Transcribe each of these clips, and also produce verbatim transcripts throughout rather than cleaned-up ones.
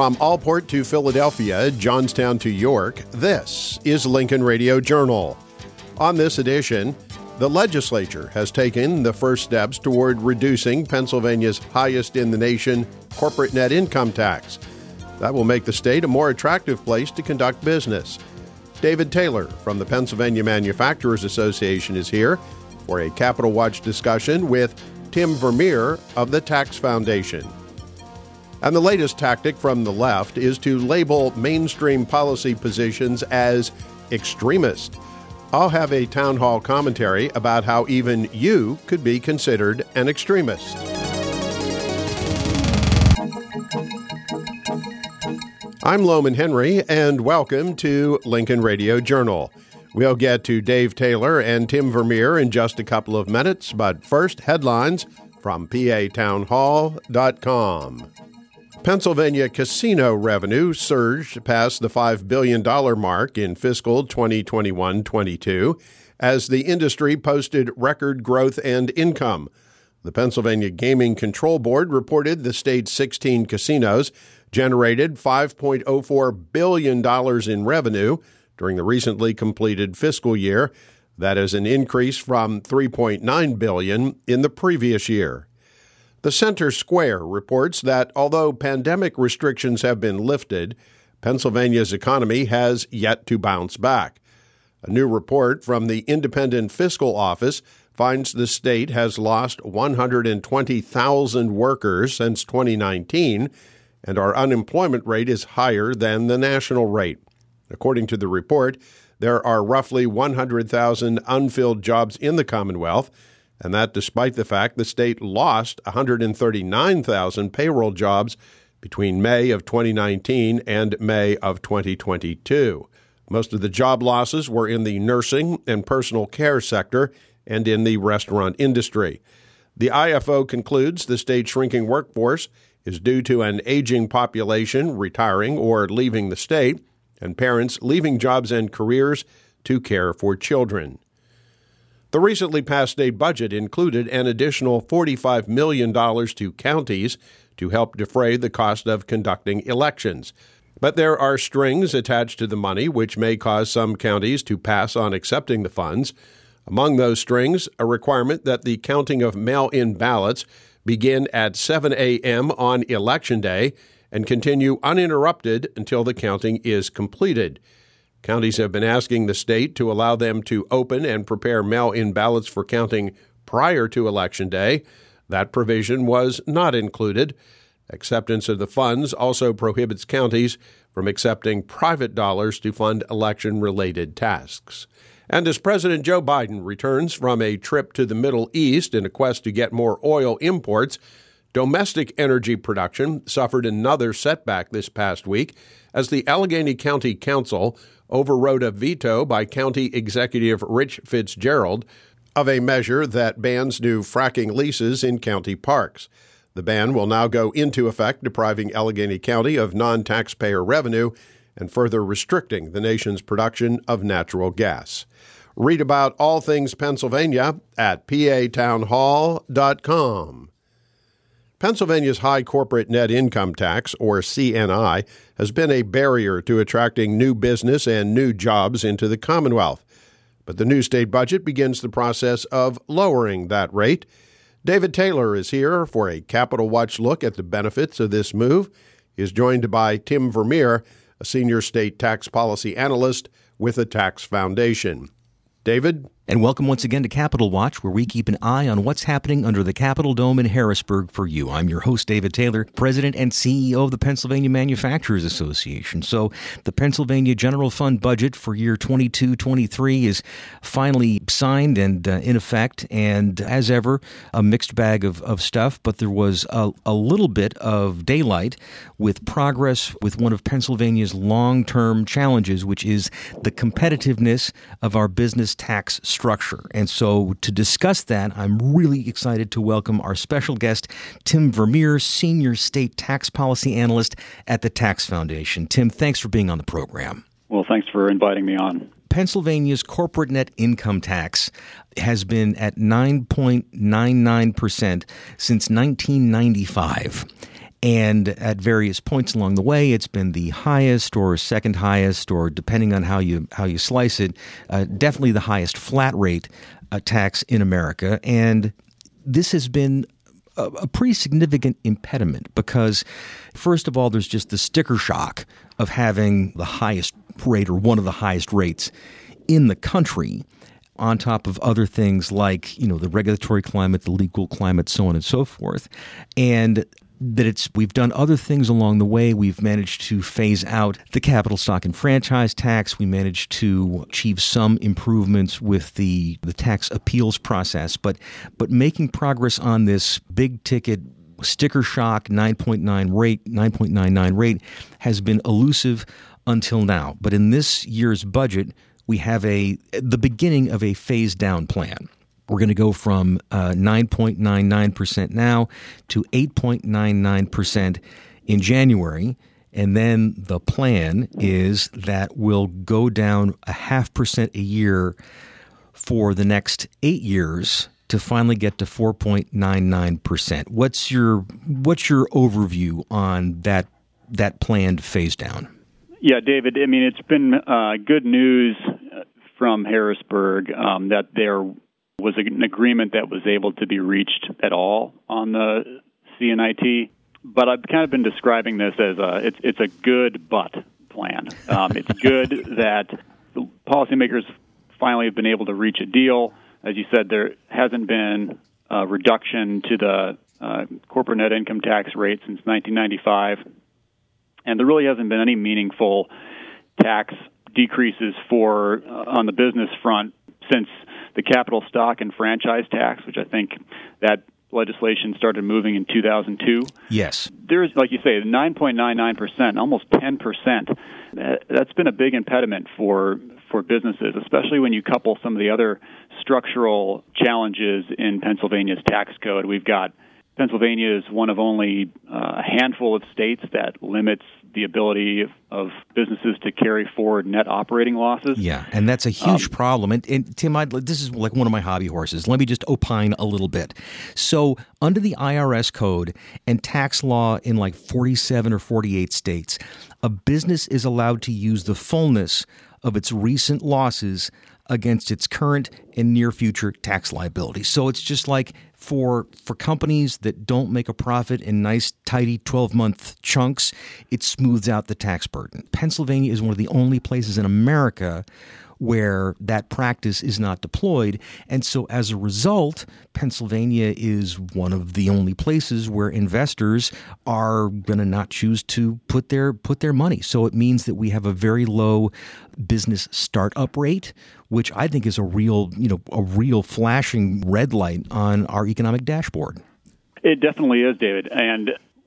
From Allport to Philadelphia, Johnstown to York, this is Lincoln Radio Journal. On this edition, the legislature has taken the first steps toward reducing Pennsylvania's highest-in-the-nation corporate net income tax. That will make the state a more attractive place to conduct business. David Taylor from the Pennsylvania Manufacturers Association is here for a Capital Watch discussion with Tim Vermeer of the Tax Foundation. And the latest tactic from the left is to label mainstream policy positions as extremist. I'll have a town hall commentary about how even you could be considered an extremist. I'm Loman Henry, and welcome to Lincoln Radio Journal. We'll get to Dave Taylor and Tim Vermeer in just a couple of minutes, but first, headlines from P A town hall dot com. Pennsylvania casino revenue surged past the five billion dollars mark in fiscal twenty twenty-one twenty-two as the industry posted record growth and income. The Pennsylvania Gaming Control Board reported the state's sixteen casinos generated five point oh four billion dollars in revenue during the recently completed fiscal year. That is an increase from three point nine billion dollars in the previous year. The Center Square reports that although pandemic restrictions have been lifted, Pennsylvania's economy has yet to bounce back. A new report from the Independent Fiscal Office finds the state has lost one hundred twenty thousand workers since twenty nineteen, and our unemployment rate is higher than the national rate. According to the report, there are roughly one hundred thousand unfilled jobs in the Commonwealth, and that despite the fact the state lost one hundred thirty-nine thousand payroll jobs between May of twenty nineteen and May of twenty twenty-two. Most of the job losses were in the nursing and personal care sector and in the restaurant industry. The I F O concludes the state's shrinking workforce is due to an aging population retiring or leaving the state, and parents leaving jobs and careers to care for children. The recently passed state budget included an additional forty-five million dollars to counties to help defray the cost of conducting elections. But there are strings attached to the money which may cause some counties to pass on accepting the funds. Among those strings, a requirement that the counting of mail-in ballots begin at seven a.m. on Election Day and continue uninterrupted until the counting is completed. Counties have been asking the state to allow them to open and prepare mail-in ballots for counting prior to Election Day. That provision was not included. Acceptance of the funds also prohibits counties from accepting private dollars to fund election-related tasks. And as President Joe Biden returns from a trip to the Middle East in a quest to get more oil imports, domestic energy production suffered another setback this past week as the Allegheny County Council overrode a veto by County Executive Rich Fitzgerald of a measure that bans new fracking leases in county parks. The ban will now go into effect, depriving Allegheny County of non-taxpayer revenue and further restricting the nation's production of natural gas. Read about all things Pennsylvania at P A town hall dot com. Pennsylvania's high corporate net income tax, or C N I, has been a barrier to attracting new business and new jobs into the Commonwealth. But the new state budget begins the process of lowering that rate. David Taylor is here for a Capital Watch look at the benefits of this move. He is joined by Tim Vermeer, a senior state tax policy analyst with the Tax Foundation. David? And welcome once again to Capital Watch, where we keep an eye on what's happening under the Capitol Dome in Harrisburg for you. I'm your host, David Taylor, President and C E O of the Pennsylvania Manufacturers Association. So the Pennsylvania General Fund budget for year twenty-two twenty-three is finally signed and uh, in effect. And as ever, a mixed bag of, of stuff, but there was a, a little bit of daylight with progress with one of Pennsylvania's long-term challenges, which is the competitiveness of our business tax structure. And so to discuss that, I'm really excited to welcome our special guest, Tim Vermeer, Senior State Tax Policy Analyst at the Tax Foundation. Tim, thanks for being on the program. Well, thanks for inviting me on. Pennsylvania's corporate net income tax has been at nine point nine nine percent since nineteen ninety-five. And at various points along the way, it's been the highest or second highest, or depending on how you how you slice it, uh, definitely the highest flat rate uh, tax in America. And this has been a, a pretty significant impediment because, first of all, there's just the sticker shock of having the highest rate or one of the highest rates in the country, on top of other things like, you know, the regulatory climate, the legal climate, so on and so forth. And that it's we've done other things along the way. We've managed to phase out the capital stock and franchise tax. We managed to achieve some improvements with the, the tax appeals process. But but making progress on this big ticket sticker shock nine point nine rate, nine point nine nine rate has been elusive until now. But in this year's budget, we have a the beginning of a phase down plan. We're going to go from uh, nine point nine nine percent now to eight point nine nine percent in January. And then the plan is that we'll go down a half percent a year for the next eight years to finally get to four point nine nine percent. What's your what's your overview on that that planned phase down? Yeah, David, I mean, it's been uh, good news from Harrisburg um, that there was an agreement that was able to be reached at all on the C N I T. But I've kind of been describing this as a it's it's a good but plan. Um, it's good that the policymakers finally have been able to reach a deal. As you said, there hasn't been a reduction to the uh, corporate net income tax rate since nineteen ninety-five. And there really hasn't been any meaningful tax decreases for uh, on the business front since the capital stock and franchise tax, which I think that legislation started moving in two thousand two. Yes. There's, like you say, nine point nine nine percent, almost ten percent. That's been a big impediment for for businesses, especially when you couple some of the other structural challenges in Pennsylvania's tax code. We've got Pennsylvania is one of only uh, a handful of states that limits the ability of, of businesses to carry forward net operating losses. Yeah, and that's a huge um, problem. And, and Tim, I'd, this is like one of my hobby horses. Let me just opine a little bit. So under the I R S code and tax law in like forty-seven or forty-eight states, a business is allowed to use the fullness of its recent losses against its current and near future tax liability. So it's just like for for companies that don't make a profit in nice, tidy twelve-month chunks, it smooths out the tax burden. Pennsylvania is one of the only places in America where that practice is not deployed. And so as a result, Pennsylvania is one of the only places where investors are going to not choose to put their put their money. So it means that we have a very low business startup rate, which I think is a real, you know, a real flashing red light on our economic dashboard. It definitely is, David. And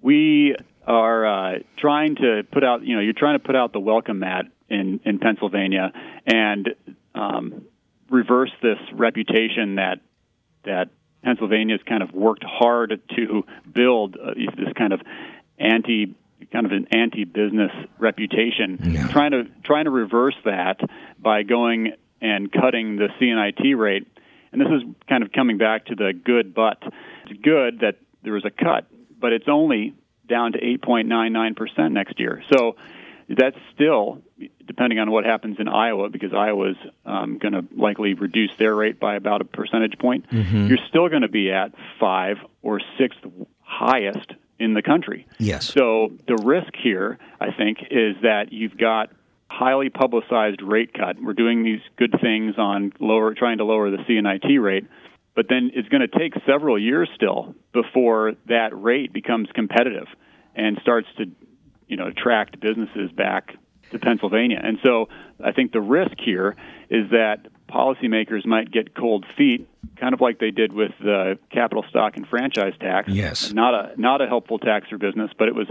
we are uh, trying to put out, you know, you're trying to put out the welcome mat in, in Pennsylvania and um, reverse this reputation that that Pennsylvania has kind of worked hard to build uh, this kind of anti kind of an anti-business reputation. Yeah. Trying to trying to reverse that by going and cutting the C N I T rate. And this is kind of coming back to the good but. It's good that there was a cut, but it's only down to eight point nine nine percent next year. So that's still, depending on what happens in Iowa, because Iowa's um, going to likely reduce their rate by about a percentage point, mm-hmm. you're still going to be at five or sixth highest in the country. Yes. So the risk here, I think, is that you've got highly publicized rate cut. We're doing these good things on lower, trying to lower the C N I T rate, but then it's going to take several years still before that rate becomes competitive and starts to, you know, attract businesses back to Pennsylvania. And so I think the risk here is that policymakers might get cold feet, kind of like they did with the capital stock and franchise tax. Yes. Not a not a helpful tax for business, but it was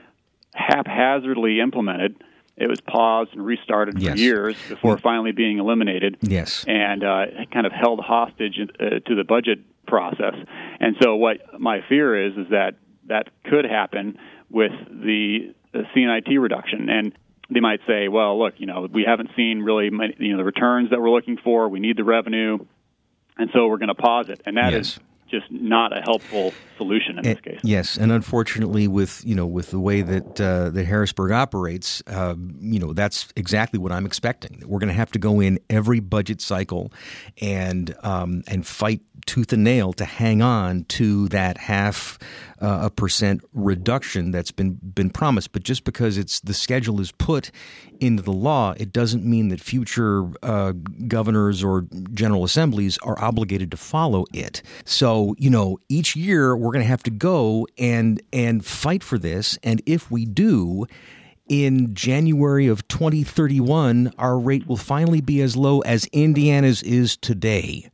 haphazardly implemented. It was paused and restarted yes. for years before yeah. finally being eliminated. Yes. And uh, kind of held hostage uh, to the budget process. And so what my fear is is that that could happen with the, the C N I T reduction. And they might say, well, look, you know, we haven't seen really you know the returns that we're looking for. We need the revenue. And so we're going to pause it. And that yes. is just not a helpful solution in this and, case. Yes, and unfortunately, with you know with the way that uh, that Harrisburg operates, uh, you know that's exactly what I'm expecting. We're going to have to go in every budget cycle and um, and fight tooth and nail to hang on to that half uh, a percent reduction that's been been promised. But just because it's the schedule is put into the law, it doesn't mean that future uh, governors or general assemblies are obligated to follow it. So, you know, each year we're going to have to go and and fight for this. And if we do, in January of twenty thirty-one, our rate will finally be as low as Indiana's is today.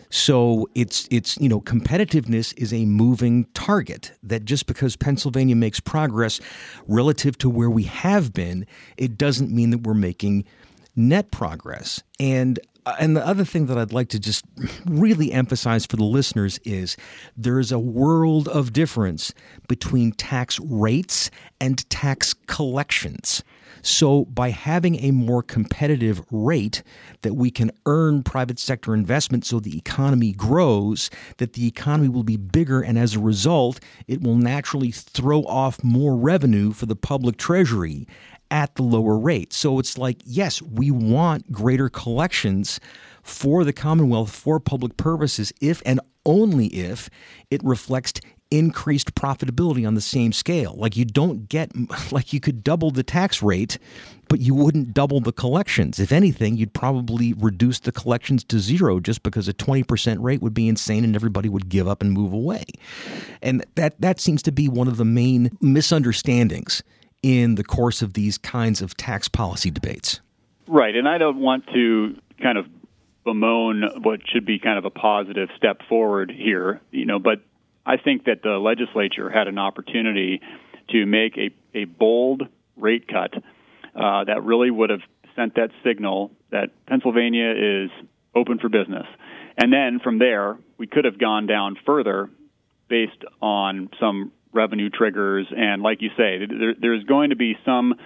So it's, it's you know, competitiveness is a moving target, that just because Pennsylvania makes progress relative to where we have been, it doesn't mean that we're making net progress. And and the other thing that I'd like to just really emphasize for the listeners is there is a world of difference between tax rates and tax collections. So by having a more competitive rate that we can earn private sector investment so the economy grows, that the economy will be bigger, and as a result, it will naturally throw off more revenue for the public treasury at the lower rate. So it's like, yes, we want greater collections for the Commonwealth for public purposes if and only if it reflects increased profitability on the same scale. Like you don't get, like you could double the tax rate, but you wouldn't double the collections. If anything, you'd probably reduce the collections to zero just because a twenty percent rate would be insane and everybody would give up and move away. And that, that seems to be one of the main misunderstandings in the course of these kinds of tax policy debates. Right, and I don't want to kind of bemoan what should be kind of a positive step forward here, you know, but I think that the legislature had an opportunity to make a, a bold rate cut uh, that really would have sent that signal that Pennsylvania is open for business. And then from there, we could have gone down further based on some revenue triggers. And like you say, there, there's going to be some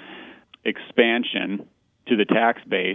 expansion to the tax base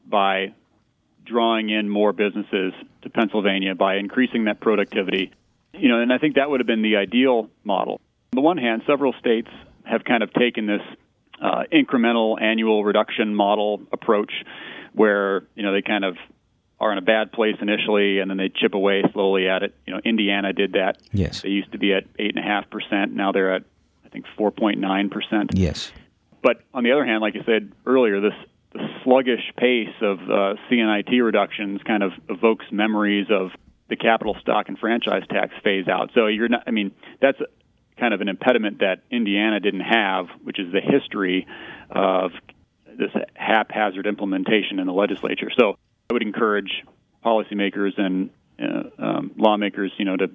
by drawing in more businesses to Pennsylvania, by increasing that productivity. You know, and I think that would have been the ideal model. On the one hand, several states have kind of taken this uh, incremental annual reduction model approach where, you know, they kind of are in a bad place initially and then they chip away slowly at it. You know, Indiana did that. Yes. They used to be at eight point five percent. Now they're at, I think, four point nine percent. Yes. But on the other hand, like you said earlier, this the sluggish pace of uh, C N I T reductions kind of evokes memories of the capital stock and franchise tax phase out. So you're not, I mean, that's kind of an impediment that Indiana didn't have, which is the history of this haphazard implementation in the legislature. So I would encourage policymakers and uh, um, lawmakers, you know, to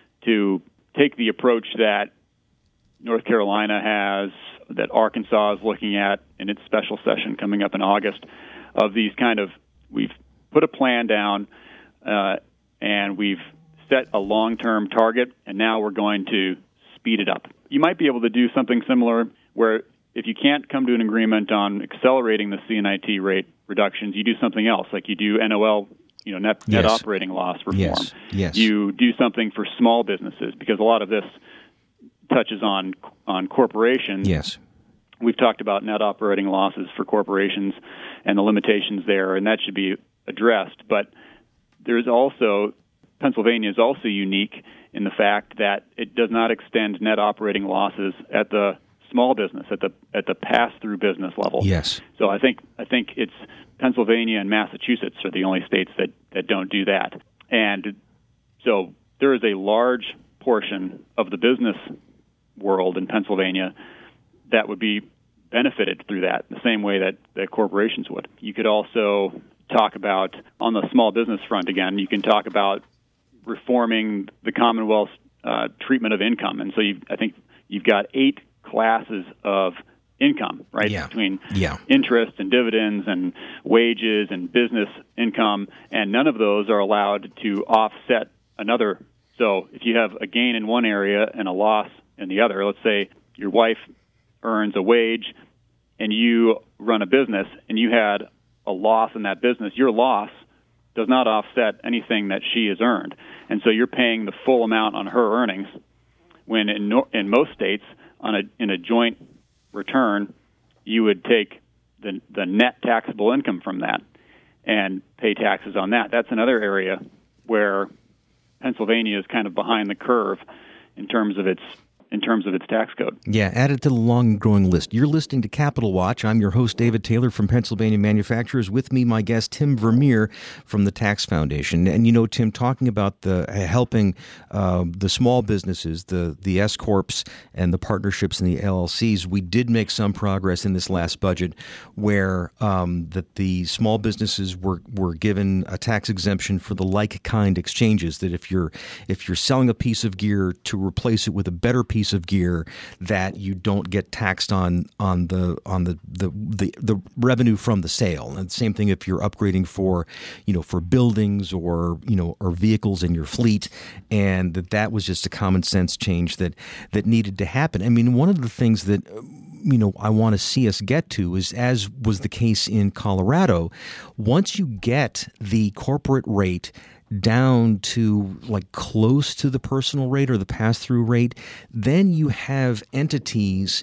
to take the approach that North Carolina has, that Arkansas is looking at in its special session coming up in August, of these kind of, we've put a plan down, uh, and we've set a long-term target, and now we're going to speed it up. You might be able to do something similar where if you can't come to an agreement on accelerating the C N I T rate reductions, you do something else, like you do N O L, you know, net, yes. net operating loss reform. Yes. Yes. You do something for small businesses, because a lot of this touches on on corporations. Yes. We've talked about net operating losses for corporations and the limitations there, and that should be addressed. But there's also, Pennsylvania is also unique in the fact that it does not extend net operating losses at the small business, at the at the pass-through business level. Yes. So I think I think it's Pennsylvania and Massachusetts are the only states that, that don't do that. And so there is a large portion of the business world in Pennsylvania that would be benefited through that, the same way that, that corporations would. You could also talk about, on the small business front again, you can talk about reforming the Commonwealth's uh, treatment of income. And so you, I think you've got eight classes of income, right, yeah. between yeah. interest and dividends and wages and business income, and none of those are allowed to offset another. So if you have a gain in one area and a loss in the other, let's say your wife earns a wage and you run a business and you had a loss in that business, your loss does not offset anything that she has earned. And so you're paying the full amount on her earnings, when in, no, in most states, on a, in a joint return, you would take the, the net taxable income from that and pay taxes on that. That's another area where Pennsylvania is kind of behind the curve in terms of its in terms of its tax code. Yeah, add it to the long and growing list. You're listening to Capital Watch. I'm your host, David Taylor from Pennsylvania Manufacturers. With me, my guest, Tim Vermeer from the Tax Foundation. And, you know, Tim, talking about the uh, helping uh, the small businesses, the, the S-Corps and the partnerships and the L L Cs, we did make some progress in this last budget where um, that the small businesses were, were given a tax exemption for the like-kind exchanges, that if you're if you're selling a piece of gear to replace it with a better piece piece of gear, that you don't get taxed on on the on the, the the the revenue from the sale. And same thing if you're upgrading for, you know, for buildings or, you know, or vehicles in your fleet, and that that was just a common sense change that that needed to happen. I mean, one of the things that you know I want to see us get to is, as was the case in Colorado, once you get the corporate rate down to like close to the personal rate or the pass-through rate, then you have entities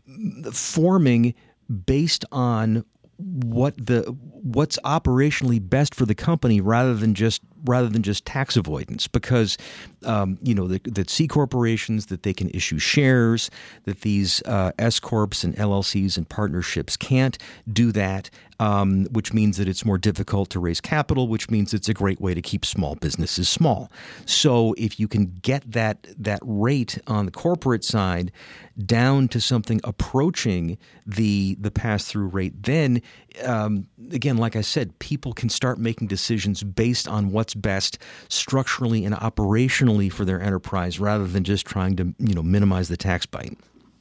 forming based on what the what's operationally best for the company, rather than just rather than just tax avoidance. Because um, you know that, that C corporations, that they can issue shares, that these uh, S corps and L L Cs and partnerships can't do that, um, which means that it's more difficult to raise capital, which means it's a great way to keep small businesses small. So if you can get that that rate on the corporate side down to something approaching the the pass-through rate, then um, again, like I said, people can start making decisions based on what's best structurally and operationally for their enterprise, rather than just trying to, you know, minimize the tax bite.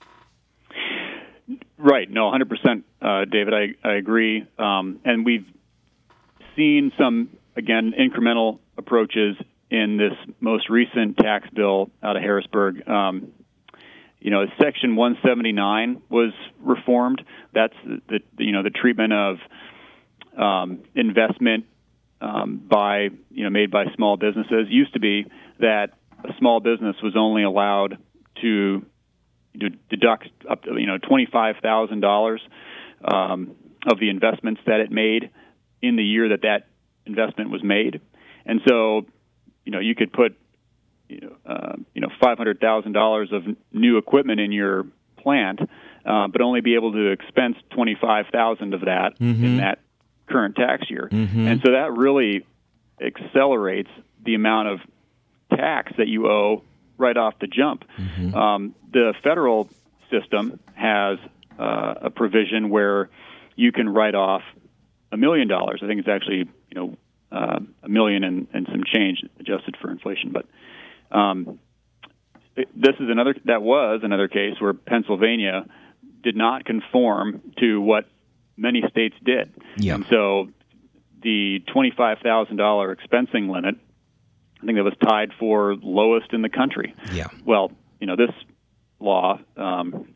Right. No, one hundred percent, uh, David. I, I agree. Um, and we've seen some, again, incremental approaches in this most recent tax bill out of Harrisburg. Um, you know, Section one seventy-nine was reformed. That's the, the you know the treatment of um, investment um, by you know made by small businesses. It used to be that a small business was only allowed to deduct up to you know twenty-five thousand dollars um, of the investments that it made in the year that that investment was made, and so you know you could put you know uh, you know five hundred thousand dollars of new equipment in your plant, uh, but only be able to expense twenty-five thousand of that mm-hmm. in that current tax year, mm-hmm. and so that really accelerates the amount of tax that you owe right off the jump. Mm-hmm. Um, the federal system has uh, a provision where you can write off a million dollars. I think it's actually you know uh, a million and, and some change adjusted for inflation. But um, it, this is another that was another case where Pennsylvania did not conform to what many states did, yeah. and so the twenty-five thousand dollars expensing limit, I think that was tied for lowest in the country. Yeah. Well, you know, this law um,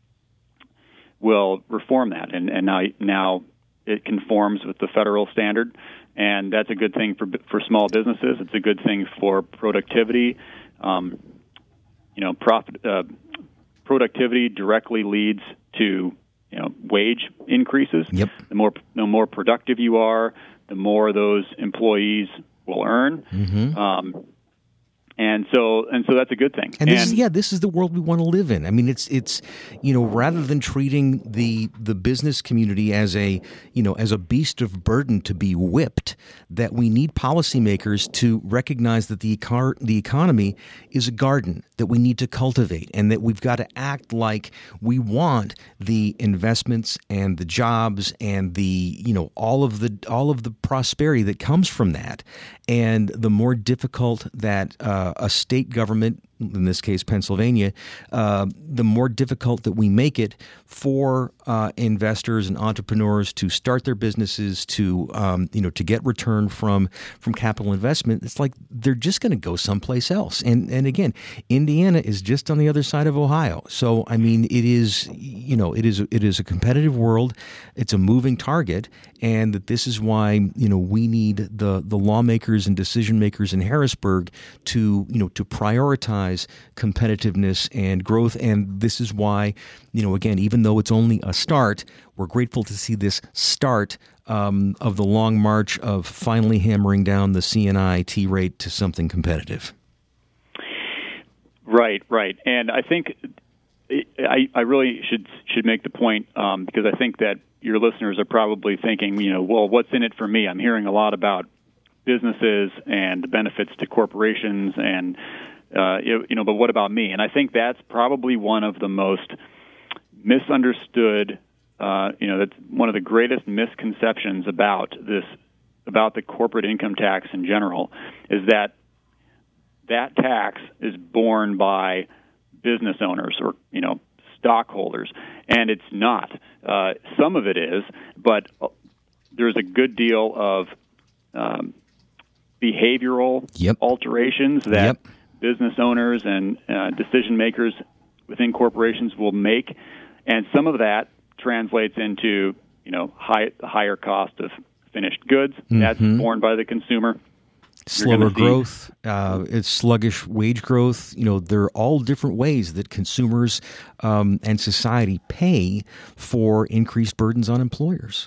will reform that, and, and now now it conforms with the federal standard, and that's a good thing for for small businesses. It's a good thing for productivity. Um, you know, profit uh, productivity directly leads to you know wage increases. Yep. The more the more productive you are, the more those employees will earn, mm-hmm. um, and so and so that's a good thing. And, this and is, yeah, this is the world we want to live in. I mean, it's it's you know rather than treating the the business community as a you know as a beast of burden to be whipped, that we need policymakers to recognize that the ecar- the economy is a garden that we need to cultivate, and that we've got to act like we want the investments and the jobs and the you know all of the all of the prosperity that comes from that. And the more difficult that uh, a state government in this case Pennsylvania, uh, the more difficult that we make it for uh, investors and entrepreneurs to start their businesses, to um, you know, to get return from from capital investment. It's like they're just going to go someplace else. And and again, Indiana is just on the other side of Ohio. So I mean, it is you know it is it is a competitive world. It's a moving target, and that this is why you know we need the the lawmakers and decision makers in Harrisburg to you know to prioritize competitiveness and growth. And this is why you know again, even though it's only a start, we're grateful to see this start um, of the long march of finally hammering down the C N I T rate to something competitive. Right, right, and I think I, I really should should make the point um, because I think that your listeners are probably thinking, you know, well, what's in it for me? I'm hearing a lot about businesses and the benefits to corporations, and uh, you, you know, but what about me? And I think that's probably one of the most misunderstood. Uh, you know, that's one of the greatest misconceptions about this, about the corporate income tax in general, is that that tax is borne by business owners or, you know, stockholders, and it's not. Uh, some of it is, but there's a good deal of um, behavioral yep. alterations that yep. business owners and uh, decision makers within corporations will make, and some of that translates into, you know, high, higher cost of finished goods. Mm-hmm. That's borne by the consumer. Slower growth, uh, it's sluggish wage growth. You know, there are all different ways that consumers um, and society pay for increased burdens on employers.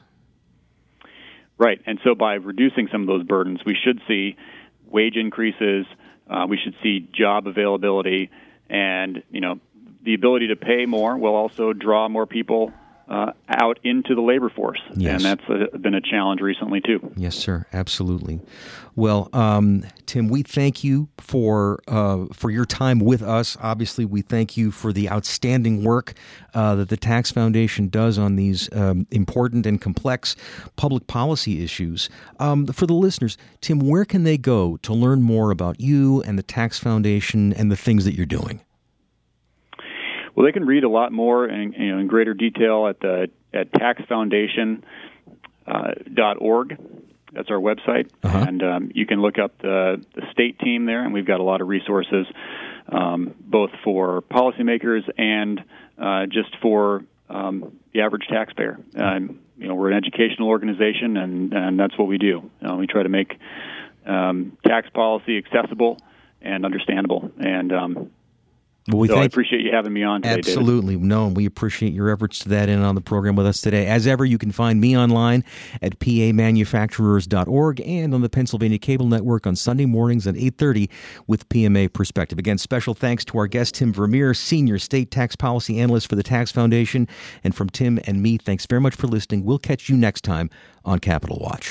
Right, and so by reducing some of those burdens, we should see wage increases. Uh, we should see job availability, and you know, the ability to pay more will also draw more people Uh, out into the labor force. Yes. And that's a, been a challenge recently, too. Yes, sir. Absolutely. Well, um, Tim, we thank you for uh, for your time with us. Obviously, we thank you for the outstanding work uh, that the Tax Foundation does on these um, important and complex public policy issues. Um, for the listeners, Tim, where can they go to learn more about you and the Tax Foundation and the things that you're doing? Well, they can read a lot more in, you know, in greater detail at the at tax foundation dot org. That's our website, uh-huh. and um, you can look up the, the state team there, and we've got a lot of resources, um, both for policymakers and uh, just for um, the average taxpayer. Um, you know, we're an educational organization, and, and that's what we do. Uh, we try to make um, tax policy accessible and understandable, and um, Well, we so thank, I appreciate you having me on today, Absolutely. David. No, we appreciate your efforts to that end on the program with us today. As ever, you can find me online at p a manufacturers dot org and on the Pennsylvania Cable Network on Sunday mornings at eight thirty with P M A Perspective. Again, special thanks to our guest, Tim Vermeer, Senior State Tax Policy Analyst for the Tax Foundation. And from Tim and me, thanks very much for listening. We'll catch you next time on Capital Watch.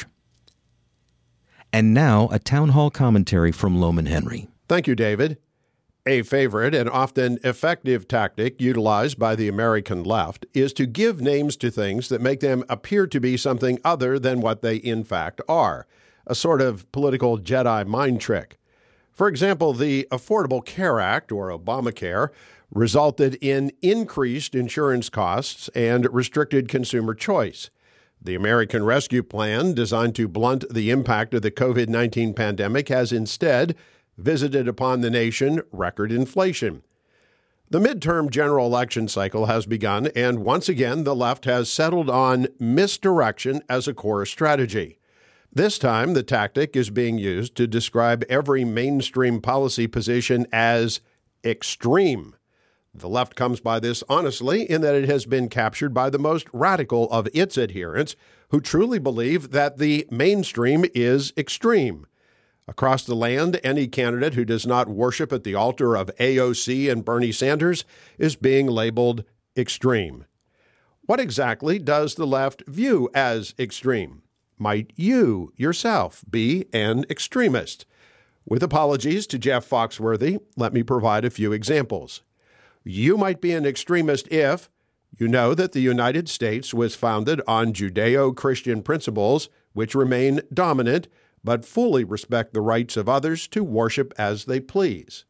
And now, a town hall commentary from Lohman Henry. Thank you, David. A favorite and often effective tactic utilized by the American left is to give names to things that make them appear to be something other than what they in fact are, a sort of political Jedi mind trick. For example, the Affordable Care Act, or Obamacare, resulted in increased insurance costs and restricted consumer choice. The American Rescue Plan, designed to blunt the impact of the covid nineteen pandemic, has instead visited upon the nation record inflation. The midterm general election cycle has begun, and once again, the left has settled on misdirection as a core strategy. This time, the tactic is being used to describe every mainstream policy position as extreme. The left comes by this honestly in that it has been captured by the most radical of its adherents, who truly believe that the mainstream is extreme. Across the land, any candidate who does not worship at the altar of A O C and Bernie Sanders is being labeled extreme. What exactly does the left view as extreme? Might you, yourself, be an extremist? With apologies to Jeff Foxworthy, let me provide a few examples. You might be an extremist if you know that the United States was founded on Judeo-Christian principles which remain dominant, but fully respect the rights of others to worship as they please.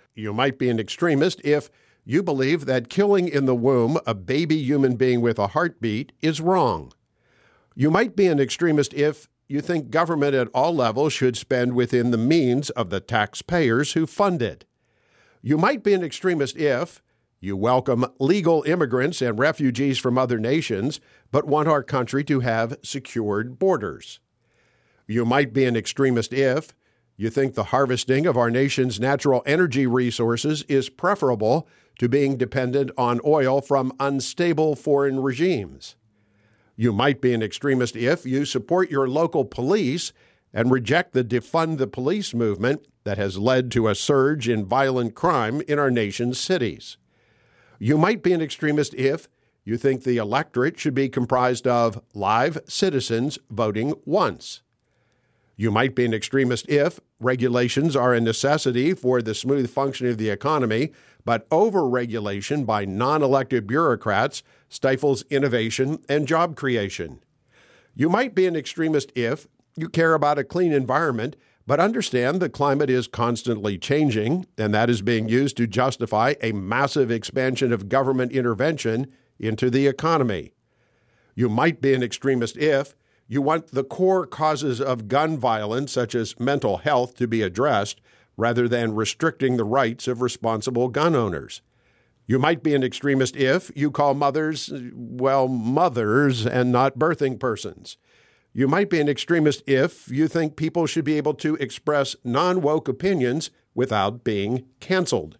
You might be an extremist if you believe that killing in the womb a baby human being with a heartbeat is wrong. You might be an extremist if you think government at all levels should spend within the means of the taxpayers who fund it. You might be an extremist if you welcome legal immigrants and refugees from other nations, but want our country to have secured borders. You might be an extremist if you think the harvesting of our nation's natural energy resources is preferable to being dependent on oil from unstable foreign regimes. You might be an extremist if you support your local police and reject the defund the police movement that has led to a surge in violent crime in our nation's cities. You might be an extremist if you think the electorate should be comprised of live citizens voting once. You might be an extremist if regulations are a necessity for the smooth functioning of the economy, but over-regulation by non-elected bureaucrats stifles innovation and job creation. You might be an extremist if you care about a clean environment, but understand the climate is constantly changing, and that is being used to justify a massive expansion of government intervention into the economy. You might be an extremist if you want the core causes of gun violence, such as mental health, to be addressed, rather than restricting the rights of responsible gun owners. You might be an extremist if you call mothers, well, mothers and not birthing persons. You might be an extremist if you think people should be able to express non-woke opinions without being canceled.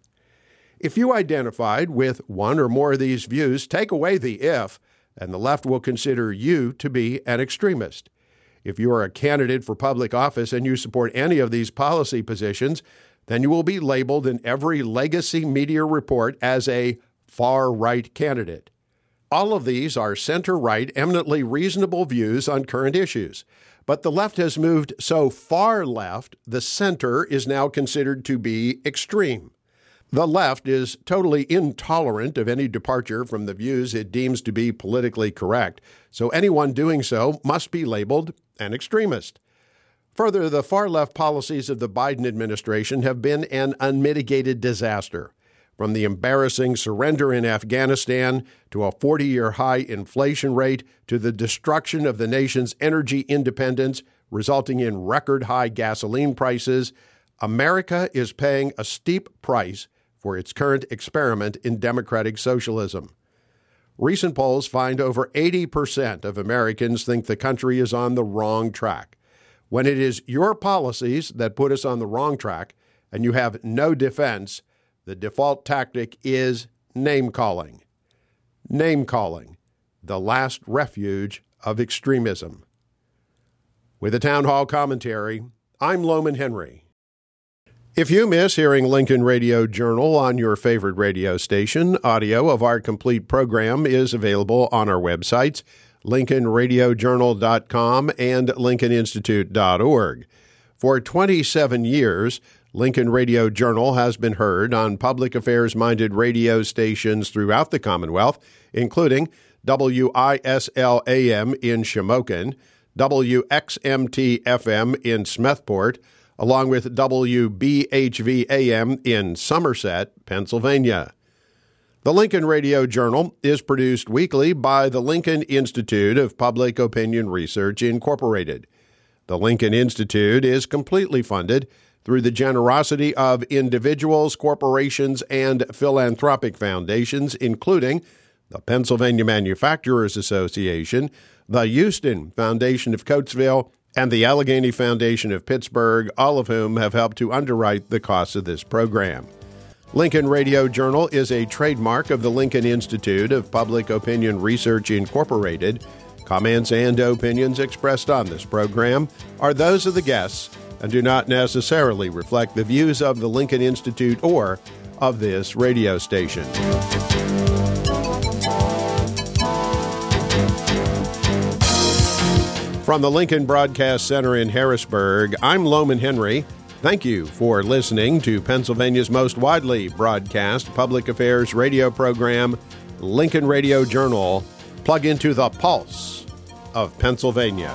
If you identified with one or more of these views, take away the if, and the left will consider you to be an extremist. If you are a candidate for public office and you support any of these policy positions, then you will be labeled in every legacy media report as a far-right candidate. All of these are center-right, eminently reasonable views on current issues. But the left has moved so far left, the center is now considered to be extreme. The left is totally intolerant of any departure from the views it deems to be politically correct, so anyone doing so must be labeled an extremist. Further, the far-left policies of the Biden administration have been an unmitigated disaster. From the embarrassing surrender in Afghanistan to a forty-year high inflation rate to the destruction of the nation's energy independence, resulting in record-high gasoline prices, America is paying a steep price for its current experiment in democratic socialism. Recent polls find over eighty percent of Americans think the country is on the wrong track. When it is your policies that put us on the wrong track and you have no defense, the default tactic is name-calling. Name-calling, the last refuge of extremism. With a town hall commentary, I'm Loman Henry. If you miss hearing Lincoln Radio Journal on your favorite radio station, audio of our complete program is available on our websites, lincoln radio journal dot com and lincoln institute dot org. For twenty-seven years, Lincoln Radio Journal has been heard on public affairs-minded radio stations throughout the Commonwealth, including W I S L A M in Shamokin, W X M T F M in Smethport, along with W B H V A M in Somerset, Pennsylvania. The Lincoln Radio Journal is produced weekly by the Lincoln Institute of Public Opinion Research, Incorporated. The Lincoln Institute is completely funded through the generosity of individuals, corporations, and philanthropic foundations, including the Pennsylvania Manufacturers Association, the Houston Foundation of Coatesville, and the Allegheny Foundation of Pittsburgh, all of whom have helped to underwrite the costs of this program. Lincoln Radio Journal is a trademark of the Lincoln Institute of Public Opinion Research, Incorporated. Comments and opinions expressed on this program are those of the guests and do not necessarily reflect the views of the Lincoln Institute or of this radio station. From the Lincoln Broadcast Center in Harrisburg, I'm Loman Henry. Thank you for listening to Pennsylvania's most widely broadcast public affairs radio program, Lincoln Radio Journal. Plug into the pulse of Pennsylvania.